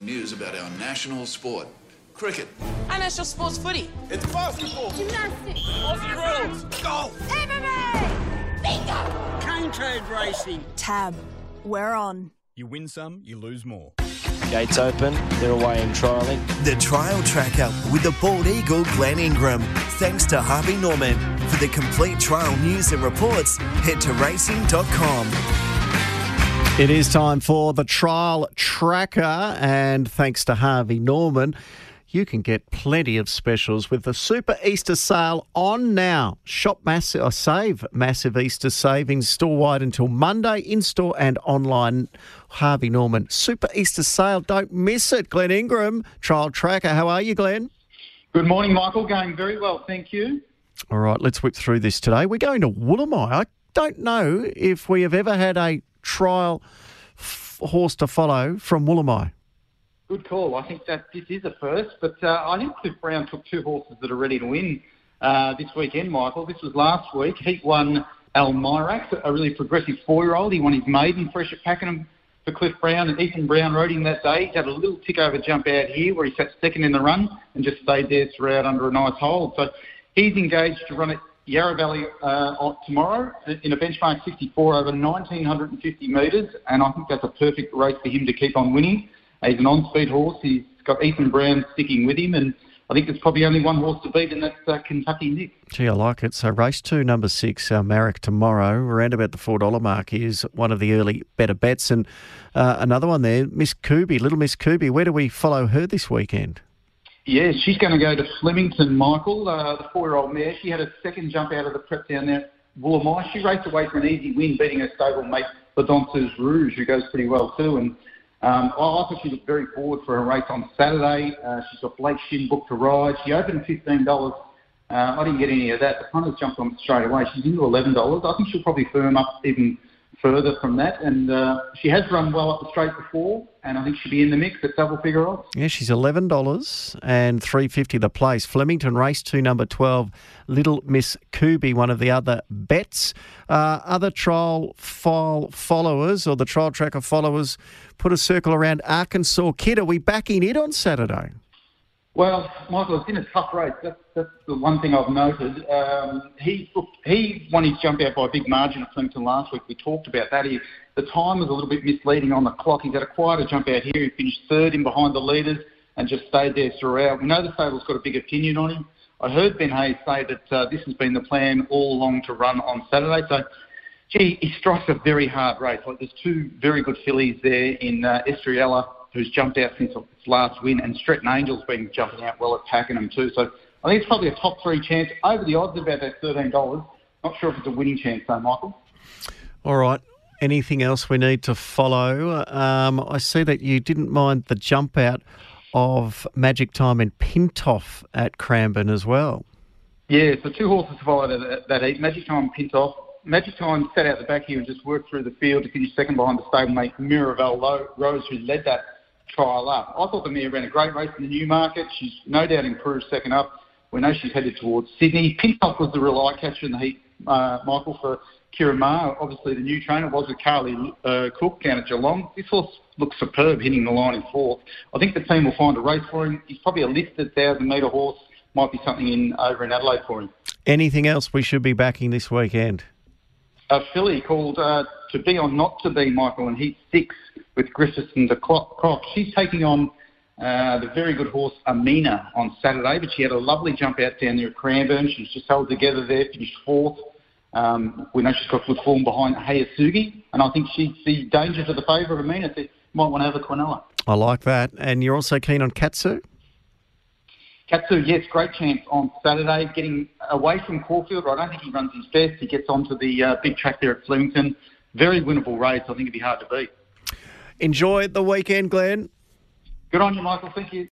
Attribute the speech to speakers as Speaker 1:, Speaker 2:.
Speaker 1: News about our national sport, cricket.
Speaker 2: Our national sport's footy.
Speaker 3: It's basketball.
Speaker 4: Gymnastics.
Speaker 3: Aussie rules. Golf.
Speaker 4: MMA. Bingo.
Speaker 3: Cane trade racing.
Speaker 4: Tab. We're on.
Speaker 5: You win some, you lose more.
Speaker 6: Gates open, they're away and trialling.
Speaker 7: The Trial Tracker with the bald eagle Glenn Ingram. Thanks to Harvey Norman. For the complete trial news and reports, head to racing.com.
Speaker 8: It is time for the Trial Tracker, and thanks to Harvey Norman, you can get plenty of specials with the Super Easter Sale on now. Save massive Easter savings store-wide until Monday, in-store and online. Harvey Norman, Super Easter Sale. Don't miss it. Glenn Ingram, Trial Tracker. How are you, Glenn?
Speaker 9: Good morning, Michael. Going very well, thank you.
Speaker 8: All right, let's whip through this today. We're going to Woolamai. I don't know if we have ever had a trial horse to follow from Woolamai.
Speaker 9: Good call. I think that this is a first, but I think Cliff Brown took two horses that are ready to win this weekend, Michael. This was last week. Heat 1, Almirax, a really progressive 4-year-old. He won his maiden fresh at Pakenham for Cliff Brown, and Ethan Brown rode him that day. He had a little tick over jump out here where he sat second in the run and just stayed there throughout under a nice hold. So he's engaged to run at Yarra Valley tomorrow in a benchmark 64 over 1,950 metres, and I think that's a perfect race for him to keep on winning. He's an on-speed horse. He's got Ethan Brown sticking with him, and I think there's probably only one horse to beat, and that's Kentucky Nick.
Speaker 8: Gee, I like it. So race 2, number 6, Marek tomorrow, around about the $4 mark, is one of the early better bets. And another one there, Miss Kubi, Little Miss Kubi. Where do we follow her this weekend?
Speaker 9: Yeah, she's going to go to Flemington, Michael, the 4-year-old mare. She had a second jump out of the prep down there at Woolamai. She raced away for an easy win, beating her stable mate, La Danseuse Rouge, who goes pretty well too. And I thought she looked very forward for her race on Saturday. She's got Blake Shin booked to ride. She opened $15. I didn't get any of that. The punters jumped on straight away. She's into $11. I think she'll probably firm up even further from that. And she has run well up the straight before, and I think she'll be in the mix at double figure odds.
Speaker 8: Yeah, she's $11 and $3.50 the place. Flemington, race 2, number 12, Little Miss Kubi, one of the other bets. Other trial file followers or the Trial Tracker followers put a circle around Arkansas Kid. Are we backing it on Saturday?
Speaker 9: Well, Michael, it's been a tough race. That's the one thing I've noted. He won his jump out by a big margin at Flemington last week. We talked about that. The time was a little bit misleading on the clock. He's had a quieter jump out here. He finished third in behind the leaders and just stayed there throughout. We know the stable's got a big opinion on him. I heard Ben Hayes say that this has been the plan all along to run on Saturday. So, gee, he strikes a very hard race. Like, there's two very good fillies there in Estriella, who's jumped out since its last win, and Stretton Angel's been jumping out well at Pakenham too. So I think it's probably a top 3 chance. Over the odds about that $13. Not sure if it's a winning chance though, Michael.
Speaker 8: All right. Anything else we need to follow? I see that you didn't mind the jump out of Magic Time and Pintoff at Cranbourne as well.
Speaker 9: Yeah, so 2 horses to follow that heat. Magic Time and Pintoff. Magic Time sat out the back here and just worked through the field to finish second behind the stablemate Miraval Rose, who led that trial up. I thought the mare ran a great race in the Newmarket. She's no doubt improved second up. We know she's headed towards Sydney. Pintoff was the real eye-catcher in the heat, Michael, for Kira Ma. Obviously, the new trainer was with Carly Cook down at Geelong. This horse looks superb hitting the line in 4th. I think the team will find a race for him. He's probably a listed 1,000-metre horse. Might be something over in Adelaide for him. Anything
Speaker 8: else we should be backing this weekend?
Speaker 9: A filly called To Be or Not To Be, Michael, in Heat 6 with Griffiths and the Croc. She's taking on the very good horse Amina on Saturday, but she had a lovely jump out down there at Cranbourne. She's just held together there, finished 4th. We know she's got good form behind Hayasugi, and I think she's the danger to the favourite of Amina. So you might want to have a Quinella.
Speaker 8: I like that. And you're also keen on Katsu?
Speaker 9: Katsu, yes, great chance on Saturday, getting away from Caulfield. I don't think he runs his best. He gets onto the big track there at Flemington. Very winnable race. I think it'd be hard to beat.
Speaker 8: Enjoy the weekend, Glenn.
Speaker 9: Good on you, Michael. Thank you.